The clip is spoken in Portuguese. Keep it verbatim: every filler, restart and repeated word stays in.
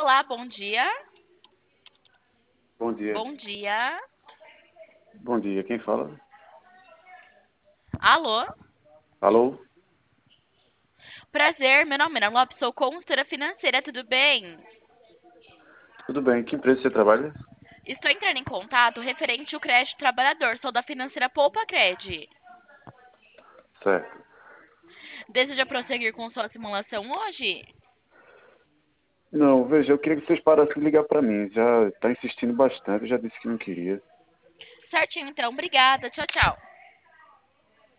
Olá, bom dia. Bom dia. Bom dia. Bom dia. Quem fala? Alô? Alô? Prazer, meu nome é Ana Lopes, sou consultora financeira, tudo bem? Tudo bem. Que empresa você trabalha? Estou entrando em contato referente ao crédito trabalhador, sou da financeira Poupa Cred. Certo. Deseja prosseguir com sua simulação hoje? Não, veja, eu queria que vocês parassem de ligar para mim. Já está insistindo bastante, eu já disse que não queria. Certinho, então. Obrigada. Tchau, tchau.